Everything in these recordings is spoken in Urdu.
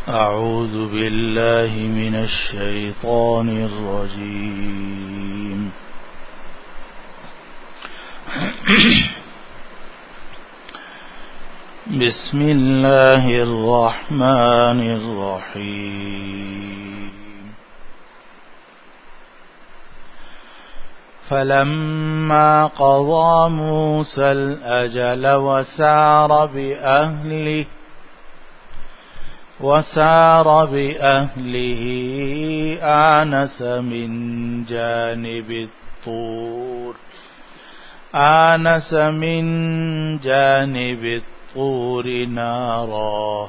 أعوذ بالله من الشيطان الرجيم. بسم الله الرحمن الرحيم. فلما قضى موسى الأجل وسار بأهله آنس من جانب الطور نارا.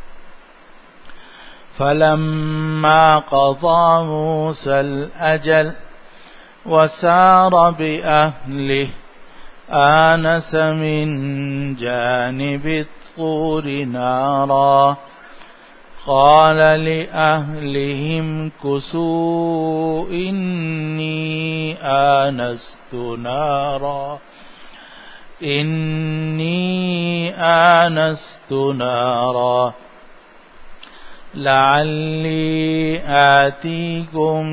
فلما قضى موسى الأجل وسار بأهله آنس من جانب الطور نارا. قال لأهلهم كثوا إني آنست نارا لعلي آتيكم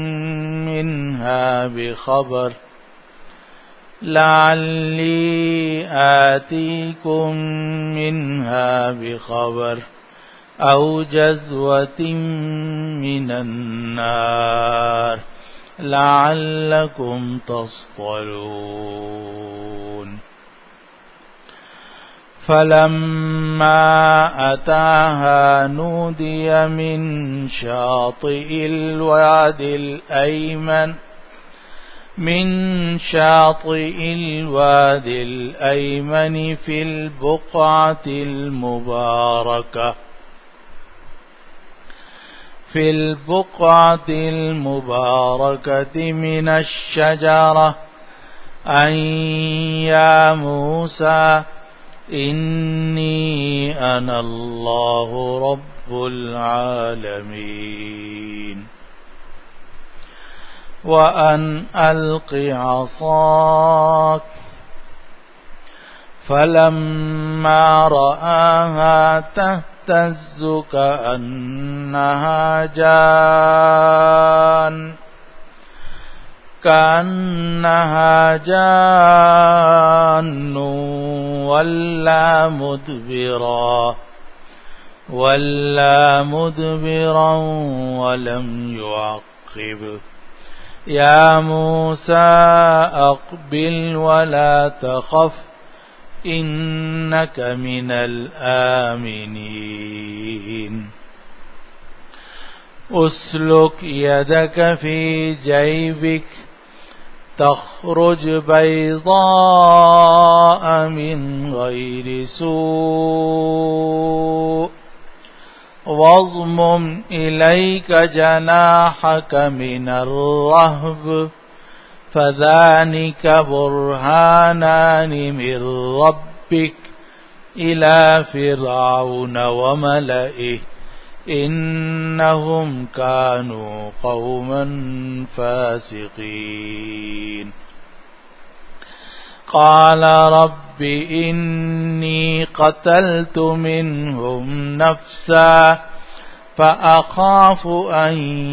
منها بخبر أو جذوة من النار لعلكم تصطلون. فلما أتاها نودي من شاطئ الوادي الأيمن في البقعة المباركة من الشجرة أن يا موسى إني أنا الله رب العالمين وأن ألق عصاك. فلما رآها تهتز كأنها جان ولا مدبرا ولم يعقب. يا موسى أقبل ولا تخف إنك من الآمنين. أسلك يدك في جيبك تخرج بيضاء من غير سوء واضمم إليك جناحك من الرهب فذلك برهانان من ربك إلى فرعون وملئه إنهم كانوا قوما فاسقين. قال رب إني قتلت منهم نفسا فأخاف أن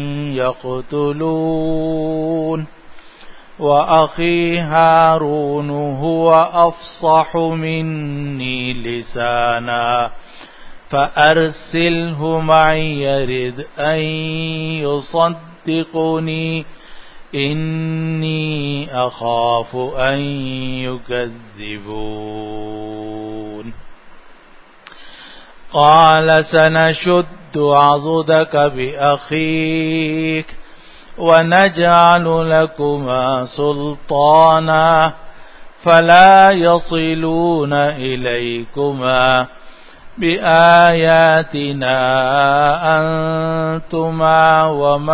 يقتلون وأخي هارون هو أفصح مني لسانا فأرسله معي يرد أن يصدقني إني أخاف أن يكذبون. قال سنشد عضدك بأخيك ونجعل لكما سلطانا فلا يصلون إليكما بآياتنا أنتما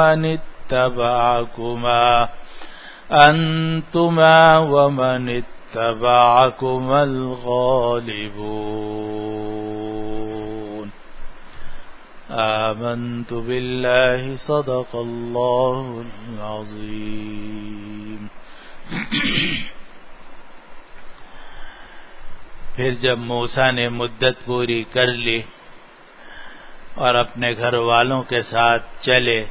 ومن اتبعكما الغالبون. آمنت بالله صدق الله العظيم. پھر جب موسیٰ نے مدت پوری کر لی اور اپنے گھر والوں کے ساتھ چلے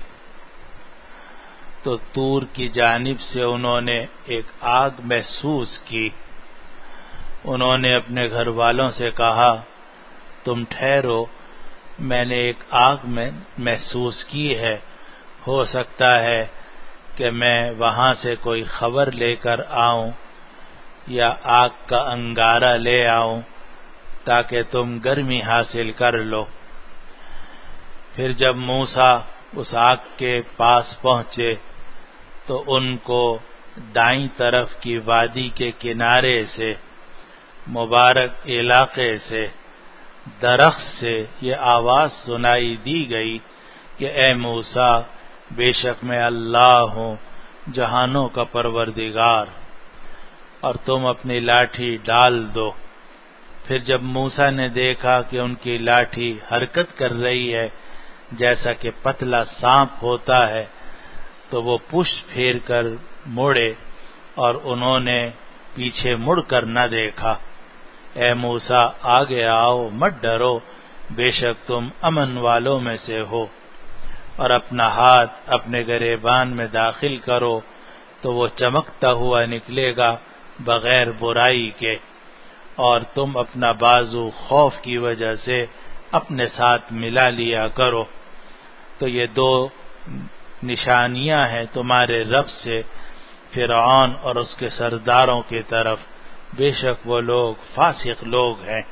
تو طور کی جانب سے انہوں نے ایک آگ محسوس کی۔ انہوں نے اپنے گھر والوں سے کہا تم ٹھہرو، میں نے ایک آگ میں محسوس کی ہے، ہو سکتا ہے کہ میں وہاں سے کوئی خبر لے کر آؤں یا آگ کا انگارہ لے آؤں تاکہ تم گرمی حاصل کر لو۔ پھر جب موسیٰ اس آگ کے پاس پہنچے تو ان کو دائیں طرف کی وادی کے کنارے سے، مبارک علاقے سے، درخت سے یہ آواز سنائی دی گئی کہ اے موسیٰ، بے شک میں اللہ ہوں، جہانوں کا پروردگار، اور تم اپنی لاٹھی ڈال دو۔ پھر جب موسیٰ نے دیکھا کہ ان کی لاٹھی حرکت کر رہی ہے جیسا کہ پتلا سانپ ہوتا ہے تو وہ پشت پھیر کر مڑے اور انہوں نے پیچھے مڑ کر نہ دیکھا۔ اے موسیٰ، آگے آؤ، مت ڈرو، بے شک تم امن والوں میں سے ہو، اور اپنا ہاتھ اپنے گریبان میں داخل کرو تو وہ چمکتا ہوا نکلے گا بغیر برائی کے، اور تم اپنا بازو خوف کی وجہ سے اپنے ساتھ ملا لیا کرو۔ تو یہ دو نشانیاں ہیں تمہارے رب سے فرعون اور اس کے سرداروں کی طرف، بے شک وہ لوگ فاسق لوگ ہیں۔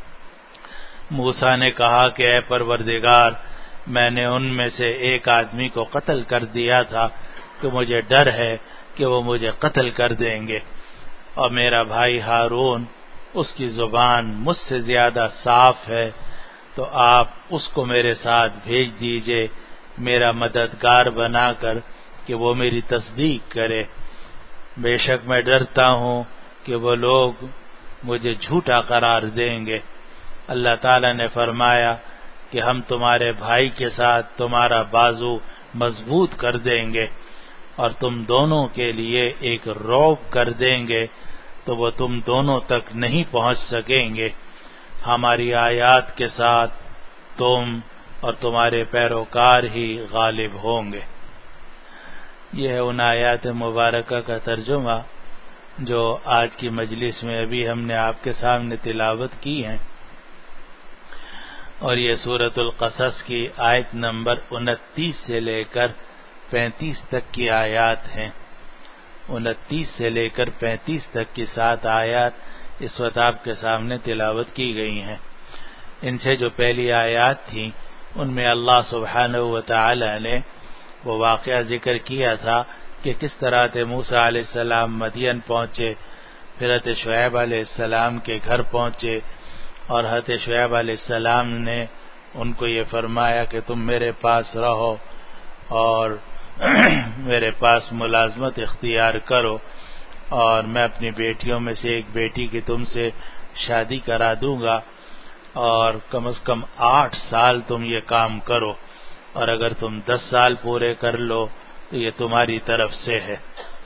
موسیٰ نے کہا کہ اے پروردگار، میں نے ان میں سے ایک آدمی کو قتل کر دیا تھا تو مجھے ڈر ہے کہ وہ مجھے قتل کر دیں گے، اور میرا بھائی ہارون، اس کی زبان مجھ سے زیادہ صاف ہے، تو آپ اس کو میرے ساتھ بھیج دیجئے میرا مددگار بنا کر کہ وہ میری تصدیق کرے۔ بے شک میں ڈرتا ہوں کہ وہ لوگ مجھے جھوٹا قرار دیں گے۔ اللہ تعالیٰ نے فرمایا کہ ہم تمہارے بھائی کے ساتھ تمہارا بازو مضبوط کر دیں گے اور تم دونوں کے لیے ایک رعب کر دیں گے تو وہ تم دونوں تک نہیں پہنچ سکیں گے۔ ہماری آیات کے ساتھ تم اور تمہارے پیروکار ہی غالب ہوں گے۔ یہ ہے ان آیات مبارکہ کا ترجمہ جو آج کی مجلس میں ابھی ہم نے آپ کے سامنے تلاوت کی ہیں، اور یہ سورۃ القصص کی آیت نمبر 29 سے لے کر 35 تک کی آیات ہیں۔ 29 سے لے کر 35 تک کی 7 آیات اس وقت آپ کے سامنے تلاوت کی گئی ہیں۔ ان سے جو پہلی آیات تھیں ان میں اللہ سبحانہ و تعالی نے وہ واقعہ ذکر کیا تھا کہ کس طرح موسیٰ علیہ السلام مدین پہنچے، پھر حضرت شعیب علیہ السلام کے گھر پہنچے، اور حضرت شعیب علیہ السلام نے ان کو یہ فرمایا کہ تم میرے پاس رہو اور میرے پاس ملازمت اختیار کرو، اور میں اپنی بیٹیوں میں سے ایک بیٹی کی تم سے شادی کرا دوں گا، اور کم از کم 8 سال تم یہ کام کرو، اور اگر تم 10 سال پورے کر لو تو یہ تمہاری طرف سے ہے۔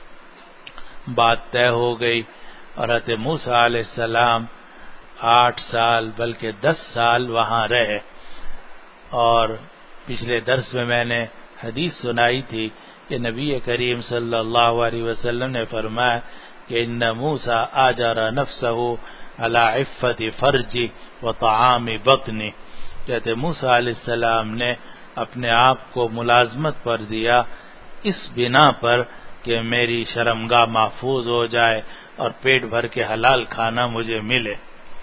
بات طے ہو گئی، اور حضرت موسیٰ علیہ السلام 8 سال بلکہ 10 سال وہاں رہے۔ اور پچھلے درس میں میں نے حدیث سنائی تھی کہ نبی کریم صلی اللہ علیہ وسلم نے فرمایا کہ ان موسیٰ آجر نفسہ علی عفت فرج و طعام بطن، کہتے موسیٰ علیہ السلام نے اپنے آپ کو ملازمت پر دیا اس بنا پر کہ میری شرمگاہ محفوظ ہو جائے اور پیٹ بھر کے حلال کھانا مجھے ملے۔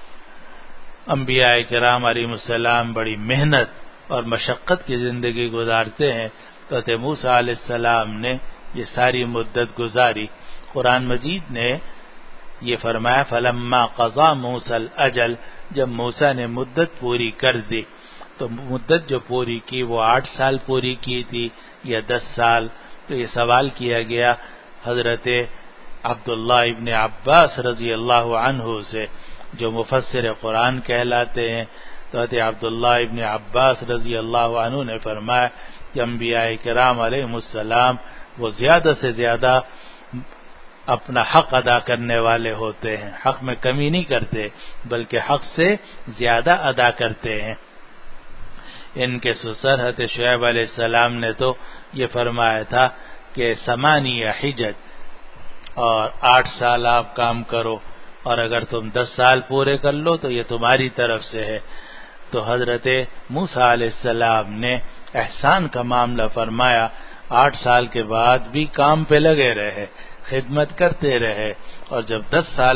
انبیاء کرام علیہ السلام بڑی محنت اور مشقت کی زندگی گزارتے ہیں، تو حضرت موسیٰ علیہ السلام نے یہ ساری مدت گزاری۔ قرآن مجید نے یہ فرمایا فلما قضا موسیٰ الاجل، جب موسیٰ نے مدت پوری کر دی، تو مدت جو پوری کی وہ 8 سال پوری کی تھی یا 10 سال، تو یہ سوال کیا گیا حضرت عبداللہ ابن عباس رضی اللہ عنہ سے جو مفسر قرآن کہلاتے ہیں۔ تو حضرت عبداللہ ابن عباس رضی اللہ عنہ نے فرمایا کہ انبیاء کرام علیہ السلام وہ زیادہ سے زیادہ اپنا حق ادا کرنے والے ہوتے ہیں، حق میں کمی نہیں کرتے بلکہ حق سے زیادہ ادا کرتے ہیں۔ ان کے سسر حضرت شعیب علیہ السلام نے تو یہ فرمایا تھا کہ 8 حجج اور 8 سال آپ کام کرو، اور اگر تم 10 سال پورے کر لو تو یہ تمہاری طرف سے ہے۔ تو حضرت موسیٰ علیہ السلام نے احسان کا معاملہ فرمایا، 8 سال کے بعد بھی کام پہ لگے رہے، خدمت کرتے رہے، اور جب 10 سال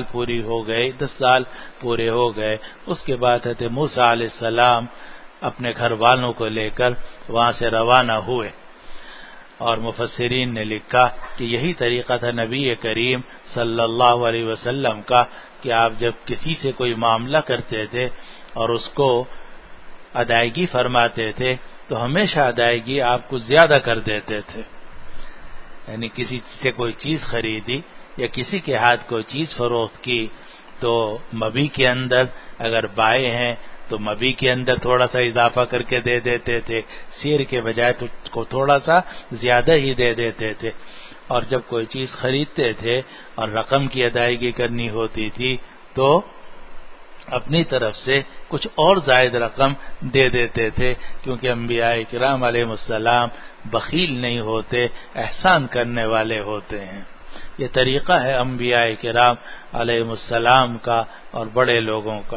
پورے ہو گئے اس کے بعد حضرت موسیٰ علیہ السلام اپنے گھر والوں کو لے کر وہاں سے روانہ ہوئے۔ اور مفسرین نے لکھا کہ یہی طریقہ تھا نبی کریم صلی اللہ علیہ وسلم کا کہ آپ جب کسی سے کوئی معاملہ کرتے تھے اور اس کو ادائیگی فرماتے تھے تو ہمیشہ ادائیگی آپ کو زیادہ کر دیتے تھے، یعنی کسی سے کوئی چیز خریدی یا کسی کے ہاتھ کوئی چیز فروخت کی تو مبی کے اندر اگر بائیں ہیں تو مبی کے اندر تھوڑا سا اضافہ کر کے دے دیتے تھے، سیر کے بجائے تو کو تھوڑا سا زیادہ ہی دے دیتے تھے، اور جب کوئی چیز خریدتے تھے اور رقم کی ادائیگی کرنی ہوتی تھی تو اپنی طرف سے کچھ اور زائد رقم دے دیتے تھے، کیونکہ انبیاء کرام علیہ السلام بخیل نہیں ہوتے، احسان کرنے والے ہوتے ہیں۔ یہ طریقہ ہے انبیاء کرام علیہ السلام کا اور بڑے لوگوں کا۔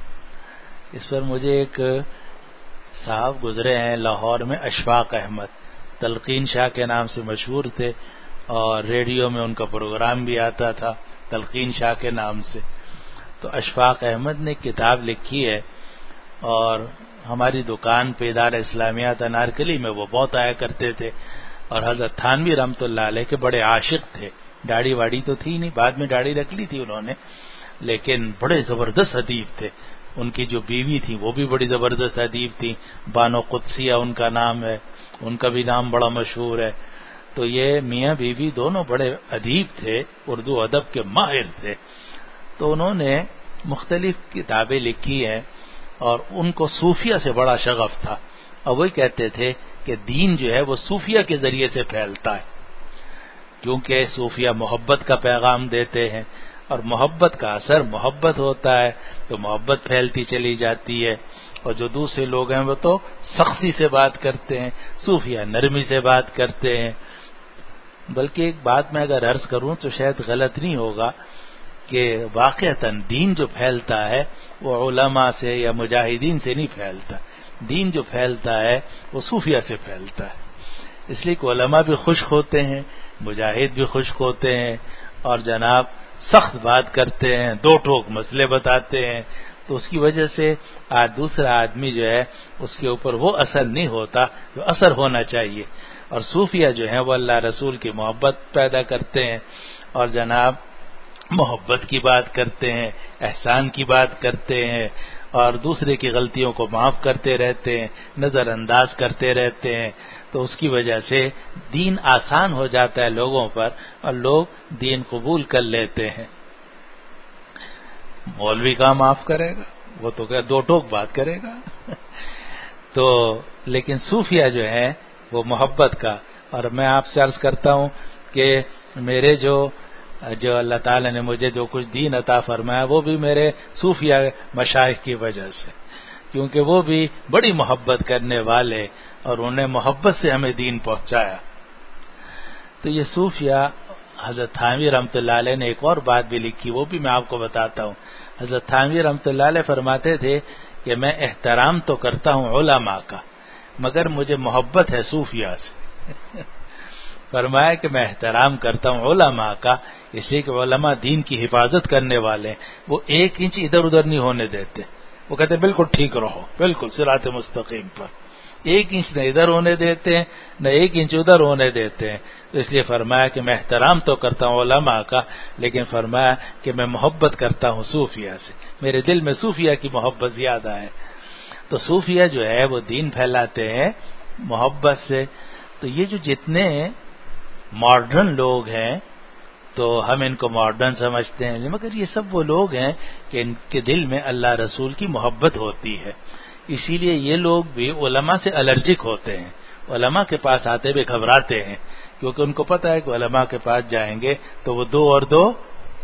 اس پر مجھے ایک صاحب گزرے ہیں لاہور میں، اشفاق احمد، تلقین شاہ کے نام سے مشہور تھے، اور ریڈیو میں ان کا پروگرام بھی آتا تھا تلقین شاہ کے نام سے۔ تو اشفاق احمد نے کتاب لکھی ہے، اور ہماری دکان پہ ادارہ اسلامیات انارکلی میں وہ بہت آیا کرتے تھے، اور حضرت تھانوی رحمۃ اللہ علیہ کے بڑے عاشق تھے۔ داڑھی واڑی تو تھی نہیں، بعد میں داڑھی رکھ لی تھی انہوں نے، لیکن بڑے زبردست ادیب تھے۔ ان کی جو بیوی تھی وہ بھی بڑی زبردست ادیب تھی، بانو قدسیہ ان کا نام ہے، ان کا بھی نام بڑا مشہور ہے۔ تو یہ میاں بیوی دونوں بڑے ادیب تھے، اردو ادب کے ماہر تھے۔ تو انہوں نے مختلف کتابیں لکھی ہیں، اور ان کو صوفیہ سے بڑا شغف تھا، اور وہی کہتے تھے کہ دین جو ہے وہ صوفیہ کے ذریعے سے پھیلتا ہے، کیونکہ صوفیہ محبت کا پیغام دیتے ہیں، اور محبت کا اثر محبت ہوتا ہے، تو محبت پھیلتی چلی جاتی ہے۔ اور جو دوسرے لوگ ہیں وہ تو سختی سے بات کرتے ہیں، صوفیہ نرمی سے بات کرتے ہیں۔ بلکہ ایک بات میں اگر عرض کروں تو شاید غلط نہیں ہوگا کہ واقعتاً دین جو پھیلتا ہے وہ علماء سے یا مجاہدین سے نہیں پھیلتا، دین جو پھیلتا ہے وہ صوفیہ سے پھیلتا ہے۔ اس لیے کہ علماء بھی خشک ہوتے ہیں، مجاہد بھی خشک ہوتے ہیں، اور جناب سخت بات کرتے ہیں، دو ٹوک مسئلے بتاتے ہیں، تو اس کی وجہ سے دوسرا آدمی جو ہے اس کے اوپر وہ اثر نہیں ہوتا جو اثر ہونا چاہیے۔ اور صوفیہ جو ہیں وہ اللہ رسول کی محبت پیدا کرتے ہیں، اور جناب محبت کی بات کرتے ہیں، احسان کی بات کرتے ہیں، اور دوسرے کی غلطیوں کو معاف کرتے رہتے ہیں، نظر انداز کرتے رہتے ہیں۔ تو اس کی وجہ سے دین آسان ہو جاتا ہے لوگوں پر، اور لوگ دین قبول کر لیتے ہیں۔ مولوی کا معاف کرے گا، وہ تو کیا دو ٹوک بات کرے گا۔ تو لیکن صوفیہ جو ہے وہ محبت کا، اور میں آپ سے عرض کرتا ہوں کہ میرے جو اللہ تعالی نے مجھے جو کچھ دین عطا فرمایا وہ بھی میرے صوفیہ مشائخ کی وجہ سے، کیونکہ وہ بھی بڑی محبت کرنے والے، اور انہیں محبت سے ہمیں دین پہنچایا۔ تو یہ صوفیہ، حضرت تھانوی رحمۃ اللہ علیہ نے ایک اور بات بھی لکھی، وہ بھی میں آپ کو بتاتا ہوں۔ حضرت تھانوی رحمۃ اللہ علیہ فرماتے تھے کہ میں احترام تو کرتا ہوں علماء کا، مگر مجھے محبت ہے صوفیہ سے۔ فرمایا کہ میں احترام کرتا ہوں علماء کا، اس لیے کہ علماء دین کی حفاظت کرنے والے ہیں، وہ 1 انچ ادھر ادھر نہیں ہونے دیتے، وہ کہتے ہیں بالکل ٹھیک رہو، بالکل صراط مستقیم پر، 1 انچ نہ ادھر ہونے دیتے ہیں نہ 1 انچ ادھر ہونے دیتے ہیں۔ تو اس لیے فرمایا کہ میں احترام تو کرتا ہوں علماء کا، لیکن فرمایا کہ میں محبت کرتا ہوں صوفیہ سے، میرے دل میں صوفیہ کی محبت زیادہ ہے۔ تو صوفیہ جو ہے وہ دین پھیلاتے ہیں محبت سے۔ تو یہ جو جتنے ماڈرن لوگ ہیں تو ہم ان کو ماڈرن سمجھتے ہیں، مگر یہ سب وہ لوگ ہیں کہ ان کے دل میں اللہ رسول کی محبت ہوتی ہے، اسی لیے یہ لوگ بھی علماء سے الرجک ہوتے ہیں، علماء کے پاس آتے ہوئے گھبراتے ہیں، کیونکہ ان کو پتہ ہے کہ علماء کے پاس جائیں گے تو وہ 2 اور 2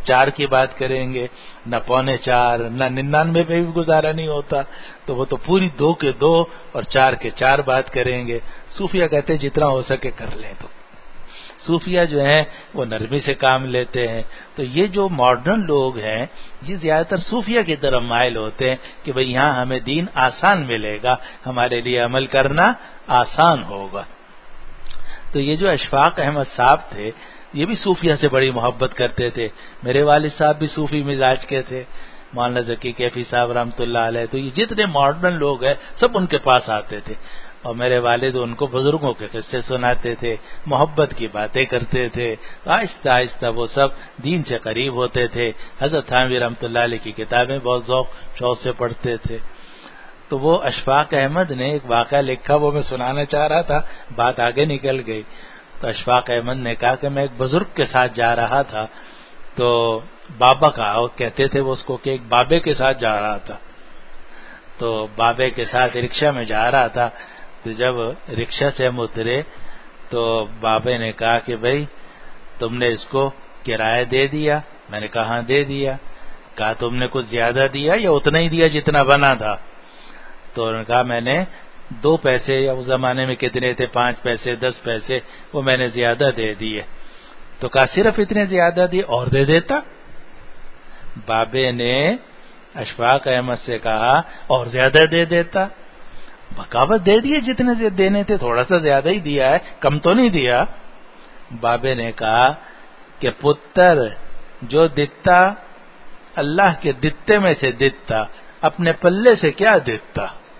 4 کی بات کریں گے، نہ 3:45، نہ 99 پہ بھی گزارا نہیں ہوتا، تو وہ تو پوری 2 کے 2 اور 4 کے 4 بات کریں گے۔ صوفیہ کہتے ہیں جتنا ہو سکے کر لیں۔ تو صوفیہ جو ہیں وہ نرمی سے کام لیتے ہیں۔ تو یہ جو ماڈرن لوگ ہیں یہ زیادہ تر صوفیہ کی طرف مائل ہوتے ہیں کہ بھئی یہاں ہمیں دین آسان ملے گا، ہمارے لیے عمل کرنا آسان ہوگا۔ تو یہ جو اشفاق احمد صاحب تھے یہ بھی صوفیہ سے بڑی محبت کرتے تھے۔ میرے والد صاحب بھی صوفی مزاج کے تھے، مولانا ذکی کیفی صاحب رحمۃ اللہ علیہ۔ تو یہ جتنے ماڈرن لوگ ہیں سب ان کے پاس آتے تھے، اور میرے والد ان کو بزرگوں کے قصے سناتے تھے، محبت کی باتیں کرتے تھے۔ آہستہ آہستہ وہ سب دین سے قریب ہوتے تھے۔ حضرت تھانوی رحمۃ اللہ علیہ کی کتابیں بہت ذوق شوق سے پڑھتے تھے۔ تو وہ اشفاق احمد نے ایک واقعہ لکھا، وہ میں سنانا چاہ رہا تھا، بات آگے نکل گئی۔ تو اشفاق احمد نے کہا کہ میں ایک بزرگ کے ساتھ جا رہا تھا، تو بابا کا کہتے تھے وہ اس کو کہ ایک بابے کے ساتھ جا رہا تھا، تو بابے کے ساتھ رکشہ میں جا رہا تھا۔ تو جب رکشہ سے ہم اترے تو بابے نے کہا کہ بھئی تم نے اس کو کرایہ دے دیا؟ میں نے کہا ہاں دے دیا۔ کہا تم نے کچھ زیادہ دیا یا اتنا ہی دیا جتنا بنا تھا؟ تو انہوں نے کہا میں نے 2 پیسے، یا اس زمانے میں کتنے تھے، 5 پیسے 10 پیسے، وہ میں نے زیادہ دے دیے۔ تو کہا صرف اتنے زیادہ دیے، اور دے دیتا؟ بابے نے اشفاق احمد سے کہا اور زیادہ دے دیتا؟ بقاوت دے دیے جتنے دینے تھے، تھوڑا سا زیادہ ہی دیا ہے، کم تو نہیں دیا۔ بابے نے کہا کہ پتر جو دتا اللہ کے دتے میں سے دتا، اپنے پلے سے کیا دتا؟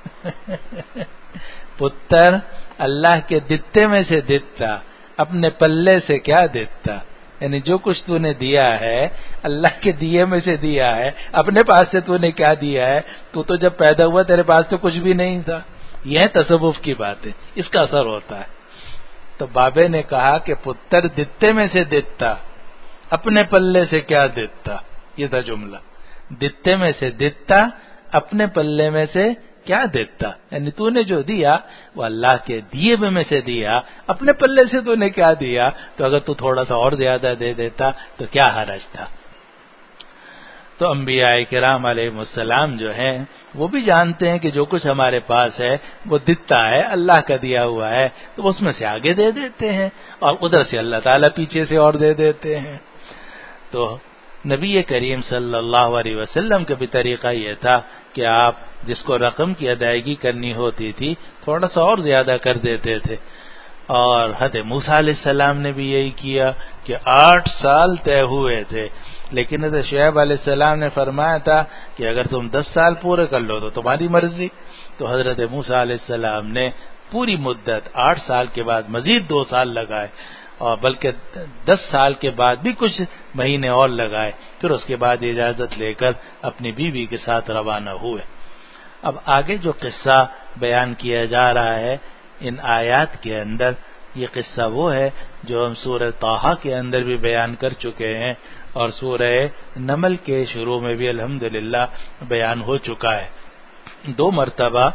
پتر اللہ کے دتے میں سے دتا، اپنے پلے سے کیا دیتا؟ یعنی جو کچھ تو نے دیا ہے اللہ کے دیے میں سے دیا ہے، اپنے پاس سے تو نے کیا دیا ہے؟ تو جب پیدا ہوا تیرے پاس تو کچھ بھی نہیں تھا۔ یہ تصوف کی بات ہے، اس کا اثر ہوتا ہے۔ تو بابے نے کہا کہ پتر دتے میں سے دتا، اپنے پلے سے کیا دیتا؟ یہ تھا جملہ، دتے میں سے دتا، اپنے پلے میں سے کیا دیتا؟ یعنی تو نے جو دیا وہ اللہ کے دیے میں سے دیا، اپنے پلے سے تو نے کیا دیا؟ تو اگر تو تھوڑا سا اور زیادہ دے دیتا تو کیا حرج تھا؟ تو انبیاء کرام علیہ السلام جو ہیں وہ بھی جانتے ہیں کہ جو کچھ ہمارے پاس ہے وہ دتا ہے، اللہ کا دیا ہوا ہے، تو اس میں سے آگے دے دیتے ہیں، اور ادھر سے اللہ تعالیٰ پیچھے سے اور دے دیتے ہیں۔ تو نبی کریم صلی اللہ علیہ وسلم کا بھی طریقہ یہ تھا کہ آپ جس کو رقم کی ادائیگی کرنی ہوتی تھی تھوڑا سا اور زیادہ کر دیتے تھے، اور حضرت موسیٰ علیہ السلام نے بھی یہی کیا کہ 8 سال طے ہوئے تھے، لیکن حضرت شعیب علیہ السلام نے فرمایا تھا کہ اگر تم 10 سال پورے کر لو تو تمہاری مرضی۔ تو حضرت موسیٰ علیہ السلام نے پوری مدت 8 سال کے بعد مزید 2 سال لگائے، اور بلکہ 10 سال کے بعد بھی کچھ مہینے اور لگائے، پھر اس کے بعد اجازت لے کر اپنی بیوی کے ساتھ روانہ ہوئے۔ اب آگے جو قصہ بیان کیا جا رہا ہے ان آیات کے اندر، یہ قصہ وہ ہے جو ہم سورہ طٰہٰ کے اندر بھی بیان کر چکے ہیں، اور سورہ نمل کے شروع میں بھی الحمدللہ بیان ہو چکا ہے۔ 2 مرتبہ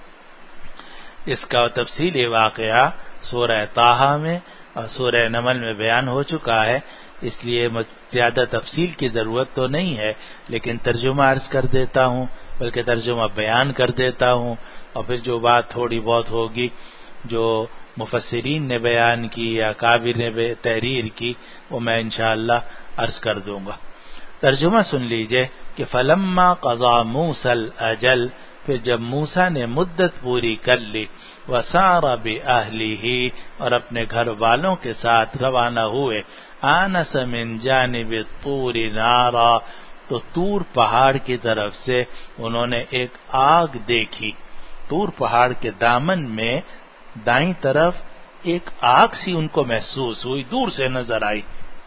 اس کا تفصیلی واقعہ سورہ طٰہٰ میں اور سورہ نمل میں بیان ہو چکا ہے، اس لیے زیادہ تفصیل کی ضرورت تو نہیں ہے، لیکن ترجمہ عرض کر دیتا ہوں، بلکہ ترجمہ بیان کر دیتا ہوں، اور پھر جو بات تھوڑی بہت ہوگی جو مفسرین نے بیان کی یا کابر نے تحریر کی وہ میں انشاءاللہ عرض کر دوں گا۔ ترجمہ سن لیجئے کہ فلما قضا موسیٰ الاجل، پھر جب موسیٰ نے مدت پوری کر لی، وسار بأہلہ، اور اپنے گھر والوں کے ساتھ روانہ ہوئے، آنس من جانب الطور نارا، تو طور پہاڑ کی طرف سے انہوں نے ایک آگ دیکھی۔ طور پہاڑ کے دامن میں دائیں طرف ایک آگ سی ان کو محسوس ہوئی، دور سے نظر آئی۔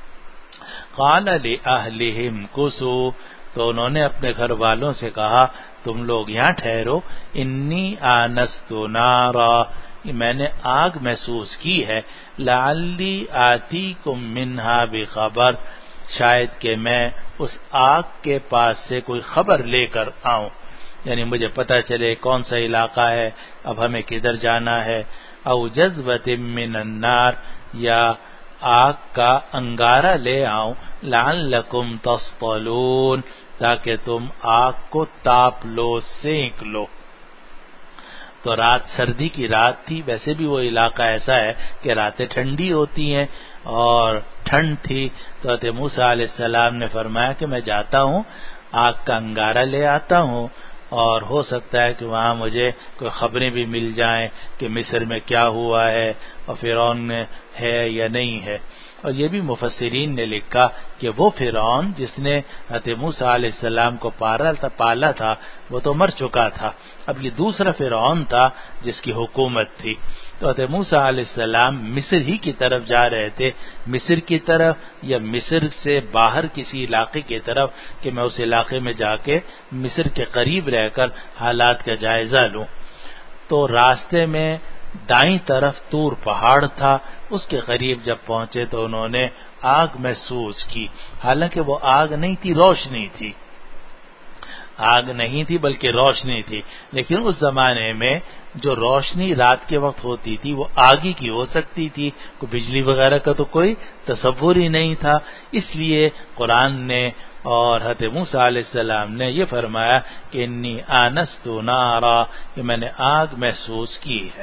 قال لأہلہم کثوا، تو انہوں نے اپنے گھر والوں سے کہا تم لوگ یہاں ٹھہرو، انی آنست نارا، میں نے آگ محسوس کی ہے، لعلی آتیکم منہا بخبر، شاید کہ میں اس آگ کے پاس سے کوئی خبر لے کر آؤں، یعنی مجھے پتہ چلے کون سا علاقہ ہے، اب ہمیں کدھر جانا ہے، او جذبۃ من النار، یا آگ کا انگارہ لے آؤں لعلکم تصطلون تاکہ تم آگ کو تاپ لو، سینک لو۔ تو رات سردی کی رات تھی، ویسے بھی وہ علاقہ ایسا ہے کہ راتیں ٹھنڈی ہوتی ہیں اور ٹھنڈ تھی، تو حضرت موسیٰ علیہ السلام نے فرمایا کہ میں جاتا ہوں، آگ کا انگارہ لے آتا ہوں، اور ہو سکتا ہے کہ وہاں مجھے کوئی خبریں بھی مل جائیں کہ مصر میں کیا ہوا ہے اور فرعون میں ہے یا نہیں ہے۔ اور یہ بھی مفسرین نے لکھا کہ وہ فرعون جس نے حضرت موسیٰ علیہ السلام کو پالا تھا وہ تو مر چکا تھا، اب یہ دوسرا فرعون تھا جس کی حکومت تھی۔ تو حضرت موسیٰ علیہ السلام مصر ہی کی طرف جا رہے تھے، مصر کی طرف یا مصر سے باہر کسی علاقے کی طرف کہ میں اس علاقے میں جا کے مصر کے قریب رہ کر حالات کا جائزہ لوں۔ تو راستے میں دائیں طرف طور پہاڑ تھا، اس کے قریب جب پہنچے تو انہوں نے آگ محسوس کی، حالانکہ وہ آگ نہیں تھی، روشنی تھی، آگ نہیں تھی بلکہ روشنی تھی، لیکن اس زمانے میں جو روشنی رات کے وقت ہوتی تھی وہ آگ ہی کی ہو سکتی تھی، کوئی بجلی وغیرہ کا تو کوئی تصور ہی نہیں تھا، اس لیے قرآن نے اور حضرت موسیٰ علیہ السلام نے یہ فرمایا کہ انی آنست نارا، کہ میں نے آگ محسوس کی ہے۔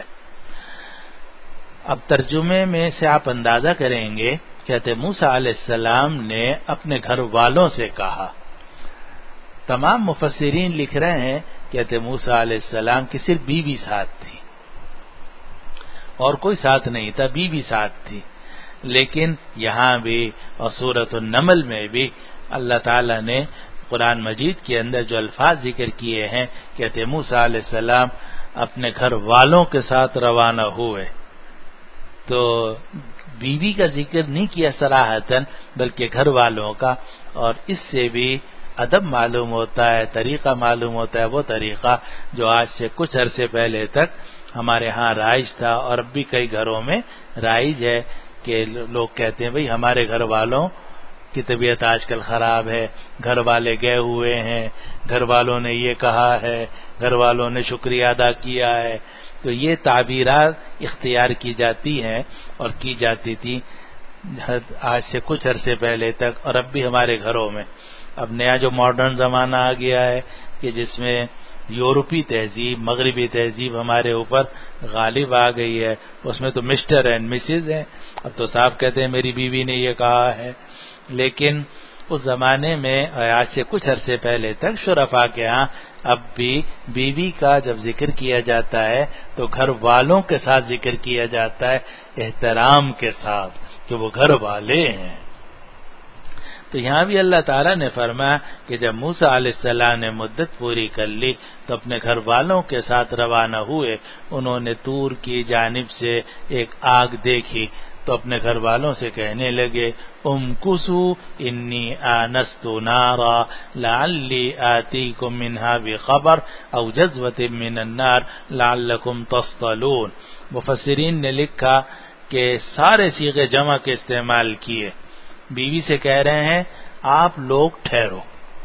اب ترجمے میں سے آپ اندازہ کریں گے کہ حضرت موسیٰ علیہ السلام نے اپنے گھر والوں سے کہا۔ تمام مفسرین لکھ رہے ہیں کہ حضرت موسیٰ علیہ السلام کی صرف بیوی ساتھ تھی اور کوئی ساتھ نہیں تھا، بیوی ساتھ تھی، لیکن یہاں بھی اور سورۃ النمل میں بھی اللہ تعالی نے قرآن مجید کے اندر جو الفاظ ذکر کیے ہیں کہ حضرت موسیٰ علیہ السلام اپنے گھر والوں کے ساتھ روانہ ہوئے، تو بیوی کا ذکر نہیں کیا صراحتاً بلکہ گھر والوں کا، اور اس سے بھی ادب معلوم ہوتا ہے، طریقہ معلوم ہوتا ہے، وہ طریقہ جو آج سے کچھ عرصے پہلے تک ہمارے ہاں رائج تھا اور اب بھی کئی گھروں میں رائج ہے کہ لوگ کہتے ہیں بھئی ہمارے گھر والوں کی طبیعت آج کل خراب ہے، گھر والے گئے ہوئے ہیں، گھر والوں نے یہ کہا ہے، گھر والوں نے شکریہ ادا کیا ہے، تو یہ تعبیرات اختیار کی جاتی ہیں اور کی جاتی تھی آج سے کچھ عرصے پہلے تک، اور اب بھی ہمارے گھروں میں۔ اب نیا جو ماڈرن زمانہ آ گیا ہے کہ جس میں یورپی تہذیب، مغربی تہذیب ہمارے اوپر غالب آ گئی ہے، اس میں تو مسٹر اینڈ مسز ہیں، اب تو صاحب کہتے ہیں میری بیوی نے یہ کہا ہے، لیکن اس زمانے میں آج سے کچھ عرصے پہلے تک شرفاء کے ہاں اب بھی بیوی کا جب ذکر کیا جاتا ہے تو گھر والوں کے ساتھ ذکر کیا جاتا ہے، احترام کے ساتھ کہ وہ گھر والے ہیں۔ تو یہاں بھی اللہ تعالیٰ نے فرمایا کہ جب موسیٰ علیہ السلام نے مدت پوری کر لی تو اپنے گھر والوں کے ساتھ روانہ ہوئے، انہوں نے طور کی جانب سے ایک آگ دیکھی تو اپنے گھر والوں سے کہنے لگے امکثوا انی آنست نارا لعلی آتیکم منہا بخبر او جذوۃ من النار لعلکم تصطلون۔ مفسرین نے لکھا کہ سارے صیغے جمع کے استعمال کیے، بیوی سے کہہ رہے ہیں آپ لوگ ٹھہرو،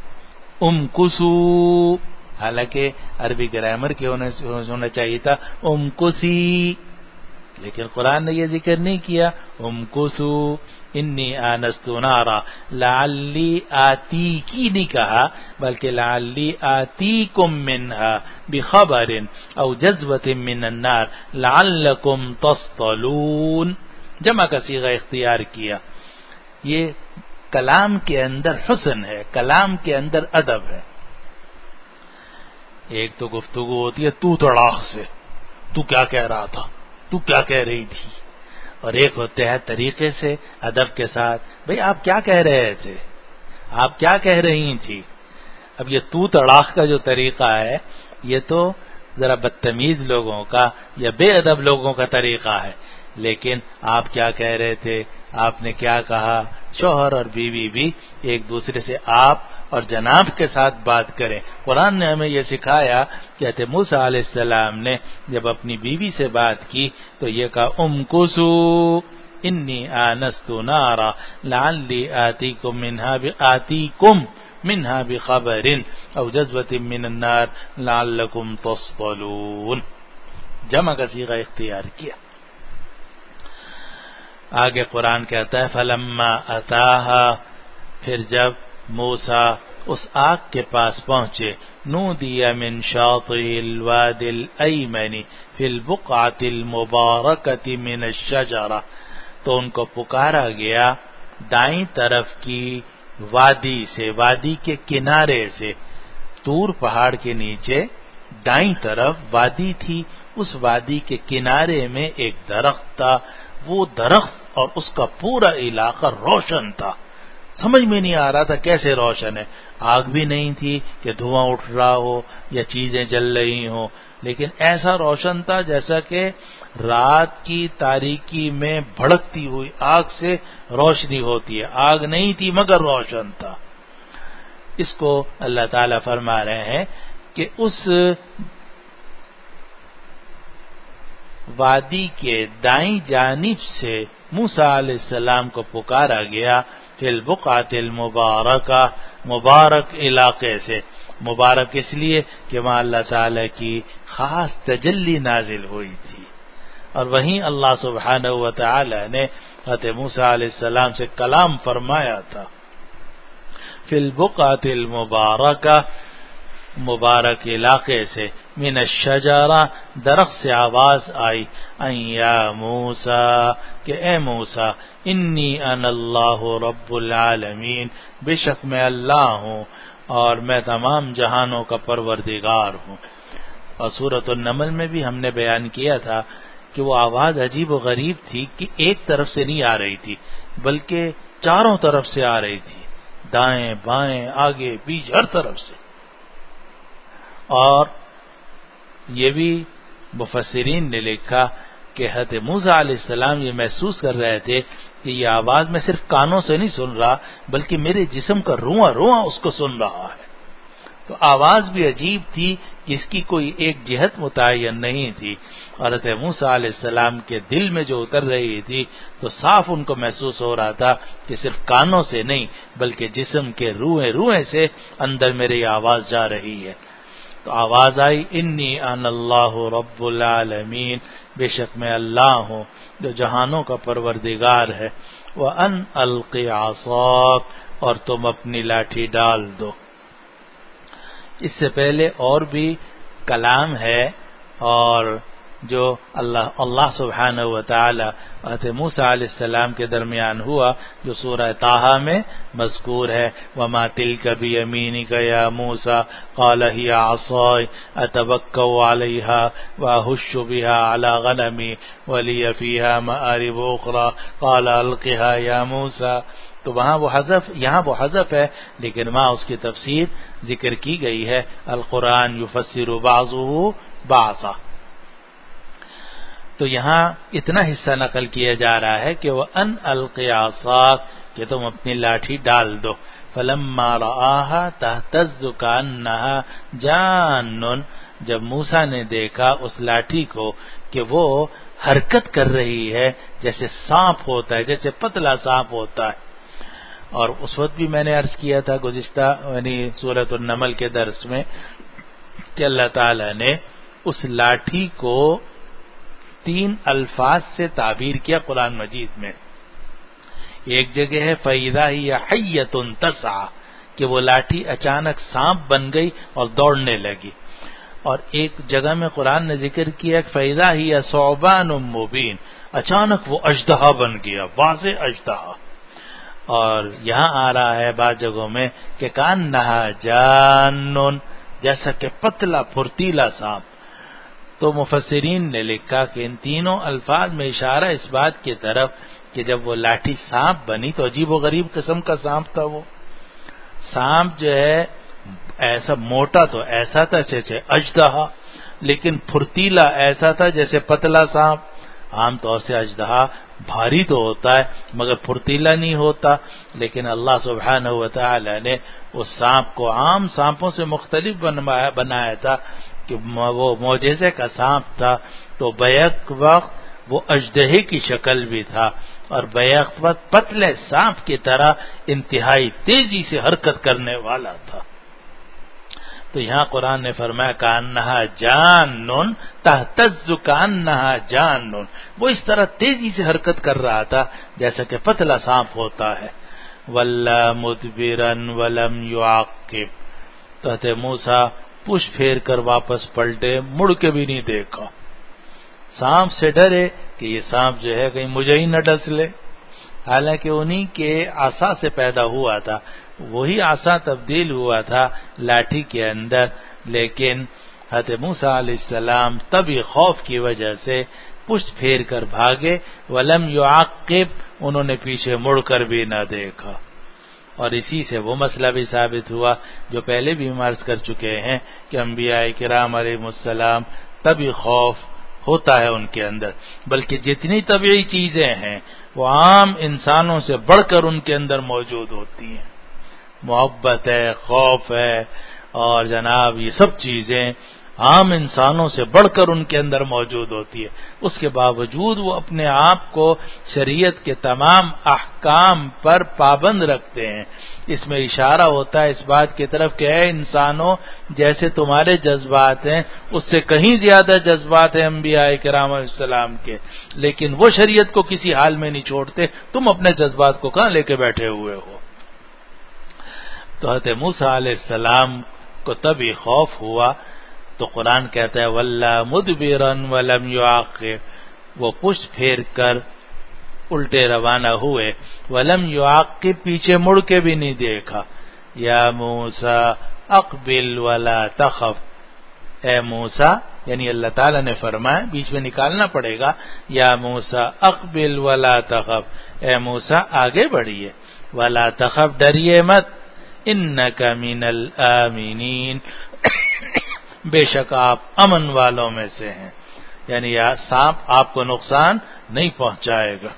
امکثوا، حالانکہ عربی گرامر کے ہونا چاہیے تھا امکثی، لیکن قرآن نے یہ ذکر نہیں کیا امکثوا انی آنست نارا، لعلی آتیکی نہیں کہا بلکہ لعلی آتیکم منہا بخبر او جذوۃ من النار لعلکم تصطلون، جمع کا صیغہ اختیار کیا۔ یہ کلام کے اندر حسن ہے، کلام کے اندر ادب ہے۔ ایک تو گفتگو ہوتی ہے تو تڑاخ سے، تو کیا کہہ رہا تھا، تو کیا کہہ رہی تھی، اور ایک ہوتے ہے طریقے سے ادب کے ساتھ بھئی آپ کیا کہہ رہے تھے، آپ کیا کہہ رہی تھی۔ اب یہ تو تڑاخ کا جو طریقہ ہے یہ تو ذرا بدتمیز لوگوں کا یا بے ادب لوگوں کا طریقہ ہے، لیکن آپ کیا کہہ رہے تھے، آپ نے کیا کہا، شوہر اور بیوی بھی ایک دوسرے سے آپ اور جناب کے ساتھ بات کریں۔ قرآن نے ہمیں یہ سکھایا کہ حضرت موسیٰ علیہ السلام نے جب اپنی بیوی سے بات کی تو یہ کہا امکثوا انی آنست نارا لعلی آتیکم منہا بخبر او جذوۃ من النار لعلکم تصطلون، جمع کا صیغہ اختیار کیا۔ آگے قرآن کہتا ہے فلما اتاہا، پھر جب موسیٰ اس آگ کے پاس پہنچے، نودی من شاطئ الوادی الایمن فی البقعۃ المبارکۃ من الشجرہ، تو ان کو پکارا گیا دائیں طرف کی وادی سے، وادی کے کنارے سے، طور پہاڑ کے نیچے دائیں طرف وادی تھی، اس وادی کے کنارے میں ایک درخت تھا، وہ درخت اور اس کا پورا علاقہ روشن تھا، سمجھ میں نہیں آ رہا تھا کیسے روشن ہے، آگ بھی نہیں تھی کہ دھواں اٹھ رہا ہو یا چیزیں جل رہی ہوں، لیکن ایسا روشن تھا جیسا کہ رات کی تاریکی میں بھڑکتی ہوئی آگ سے روشنی ہوتی ہے، آگ نہیں تھی مگر روشن تھا۔ اس کو اللہ تعالیٰ فرما رہے ہیں کہ اس وادی کے دائیں جانب سے موسیٰ علیہ السلام کو پکارا گیا فی البقعۃ المبارکہ، مبارک علاقے سے، مبارک اس لیے کہ وہاں اللہ تعالی کی خاص تجلی نازل ہوئی تھی، اور وہیں اللہ سبحانہ و تعالی نے حضرت موسیٰ علیہ السلام سے کلام فرمایا تھا۔ فی البقعۃ المبارکہ، مبارک علاقے سے، من الشجرہ، درخت سے آواز آئی، ان یا موسیٰ، کہ اے موسیٰ، انی انا اللہ رب العالمین، بے شک میں اللہ ہوں اور میں تمام جہانوں کا پروردگار ہوں۔ اور سورۃ النمل میں بھی ہم نے بیان کیا تھا کہ وہ آواز عجیب و غریب تھی کہ ایک طرف سے نہیں آ رہی تھی بلکہ چاروں طرف سے آ رہی تھی، دائیں بائیں آگے پیچھے ہر طرف سے۔ اور یہ بھی مفسرین نے لکھا کہ حضرت موسیٰ علیہ السلام یہ محسوس کر رہے تھے کہ یہ آواز میں صرف کانوں سے نہیں سن رہا بلکہ میرے جسم کا رواں رواں اس کو سن رہا ہے۔ تو آواز بھی عجیب تھی، جس کی کوئی ایک جہت متعین نہیں تھی، حضرت موسیٰ علیہ السلام کے دل میں جو اتر رہی تھی تو صاف ان کو محسوس ہو رہا تھا کہ صرف کانوں سے نہیں بلکہ جسم کے روئیں روئیں سے اندر میری آواز جا رہی ہے۔ تو آواز آئی، انی انا اللہ رب العالمین، بے شک میں اللہ ہوں جو جہانوں کا پروردگار ہے، وَأَنْ أَلْقِ عَصَاكَ، اور تم اپنی لاٹھی ڈال دو۔ اس سے پہلے اور بھی کلام ہے اور جو اللہ سبحانہ و تعالی حضرت موسیٰ علیہ السلام کے درمیان ہوا جو سورہ طٰہٰ میں مذکور ہے، وَمَا تِلْكَ بِيَمِينِكَ يَا مُوسَىٰ قَالَ هِيَ عَصَايَ أَتَوَكَّأُ عَلَيْهَا وَأَهُشُّ بِهَا عَلَىٰ غَنَمِي وَلِيَ فِيهَا مَآرِبُ أُخْرَىٰ قَالَ أَلْقِهَا يَا مُوسَىٰ۔ تو وہاں وہ حذف، یہاں وہ حذف ہے، لیکن وہاں اس کی تفسیر ذکر کی گئی ہے، القرآن یفسر بعضه بعضا۔ تو یہاں اتنا حصہ نقل کیا جا رہا ہے کہ وہ ان القی عصاک، کہ تم اپنی لاٹھی ڈال دو، فلما رآها تہتز کانہا جان، جب موسیٰ نے دیکھا اس لاٹھی کو کہ وہ حرکت کر رہی ہے جیسے سانپ ہوتا ہے، جیسے پتلا سانپ ہوتا ہے۔ اور اس وقت بھی میں نے عرض کیا تھا گزشتہ یعنی سورۃ النمل کے درس میں کہ اللہ تعالی نے اس لاٹھی کو 3 الفاظ سے تعبیر کیا قرآن مجید میں۔ ایک جگہ ہے فَإِذَا هِيَ حَيَّةٌ تَسْعَىٰ، کہ وہ لاٹھی اچانک سانپ بن گئی اور دوڑنے لگی، اور ایک جگہ میں قرآن نے ذکر کیا فَإِذَا هِيَ ثُعْبَانٌ مُّبِينٌ، اچانک وہ اژدہا بن گیا، واضح اژدہا۔ اور یہاں آ رہا ہے بعض جگہوں میں کہ کانہا جان، جیسا کہ پتلا پھرتیلا سانپ۔ تو مفسرین نے لکھا کہ ان تینوں الفاظ میں اشارہ اس بات کی طرف کہ جب وہ لاٹھی سانپ بنی تو عجیب و غریب قسم کا سانپ تھا۔ وہ سانپ جو ہے ایسا موٹا تو ایسا تھا جیسے اژدہا، لیکن پھرتیلا ایسا تھا جیسے پتلا سانپ۔ عام طور سے اژدہا بھاری تو ہوتا ہے مگر پھرتیلا نہیں ہوتا، لیکن اللہ سبحانہ و تعالی نے اس سانپ کو عام سانپوں سے مختلف بنایا تھا کہ وہ معجزے کا سانپ تھا، تو بیک وقت وہ اژدہے کی شکل بھی تھا اور بیک وقت پتلے سانپ کی طرح انتہائی تیزی سے حرکت کرنے والا تھا۔ تو یہاں قرآن نے فرمایا کانہا جانن تہتز کانہا جانن، وہ اس طرح تیزی سے حرکت کر رہا تھا جیسا کہ پتلا سانپ ہوتا ہے. وَلَّا مُدْبِرًا وَلَمْ يُعَقِّبْ، تو حضرت موسیٰ پش پھیر کر واپس پلٹے، مڑ کے بھی نہیں دیکھا. سانپ سے ڈرے کہ یہ سانپ جو ہے کہیں مجھے ہی نہ ڈس لے، حالانکہ انہی کے عصا سے پیدا ہوا تھا، وہی عصا تبدیل ہوا تھا لاٹھی کے اندر، لیکن حضرت موسیٰ علیہ السلام تبھی خوف کی وجہ سے پشت پھیر کر بھاگے. ولم يعقب، انہوں نے پیچھے مڑ کر بھی نہ دیکھا. اور اسی سے وہ مسئلہ بھی ثابت ہوا جو پہلے بھی عرض کر چکے ہیں کہ انبیاء کرام علیہ السلام تبھی خوف ہوتا ہے ان کے اندر، بلکہ جتنی طبیعی چیزیں ہیں وہ عام انسانوں سے بڑھ کر ان کے اندر موجود ہوتی ہیں. محبت ہے، خوف ہے، اور جناب یہ سب چیزیں عام انسانوں سے بڑھ کر ان کے اندر موجود ہوتی ہے. اس کے باوجود وہ اپنے آپ کو شریعت کے تمام احکام پر پابند رکھتے ہیں. اس میں اشارہ ہوتا ہے اس بات کی طرف کہ اے انسانوں، جیسے تمہارے جذبات ہیں اس سے کہیں زیادہ جذبات ہیں انبیاء کرام علیہ السلام کے، لیکن وہ شریعت کو کسی حال میں نہیں چھوڑتے. تم اپنے جذبات کو کہاں لے کے بیٹھے ہوئے ہو؟ تو حضرت موسیٰ علیہ السلام کو تبھی خوف ہوا، تو قرآن کہتا ہے وَلَّا مُدْبِرًا وَلَمْ يُعَقِّبْ، وہ پشت پھیر کر الٹے روانہ ہوئے. وَلَمْ يُعَقِّبْ، پیچھے مڑ کے بھی نہیں دیکھا. یا موسیٰ اقبل ولا تخف، اے موسیٰ، یعنی اللہ تعالیٰ نے فرمایا، بیچ میں نکالنا پڑے گا، یا موسیٰ اقبل ولا تخف، اے موسیٰ آگے بڑھیے، ولا تخف، ڈریے مت، انک من الآمنین، بے شک آپ امن والوں میں سے ہیں، یعنی سانپ آپ کو نقصان نہیں پہنچائے گا.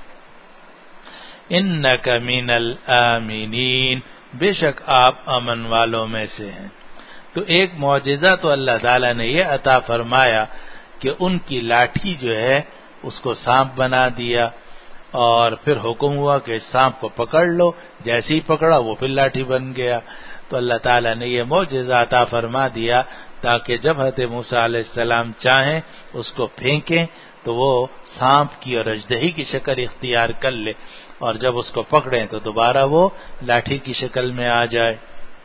انک من الآمنین، بے شک آپ امن والوں میں سے ہیں. تو ایک معجزہ تو اللہ تعالیٰ نے یہ عطا فرمایا کہ ان کی لاٹھی جو ہے اس کو سانپ بنا دیا، اور پھر حکم ہوا کہ اس سانپ کو پکڑ لو، جیسے ہی پکڑا وہ پھر لاٹھی بن گیا. تو اللہ تعالیٰ نے یہ معجزہ عطا فرما دیا تاکہ جب حضرت موسیٰ علیہ السلام چاہیں اس کو پھینکیں تو وہ سانپ کی اور اژدہی کی شکل اختیار کر لے، اور جب اس کو پکڑیں تو دوبارہ وہ لاٹھی کی شکل میں آ جائے.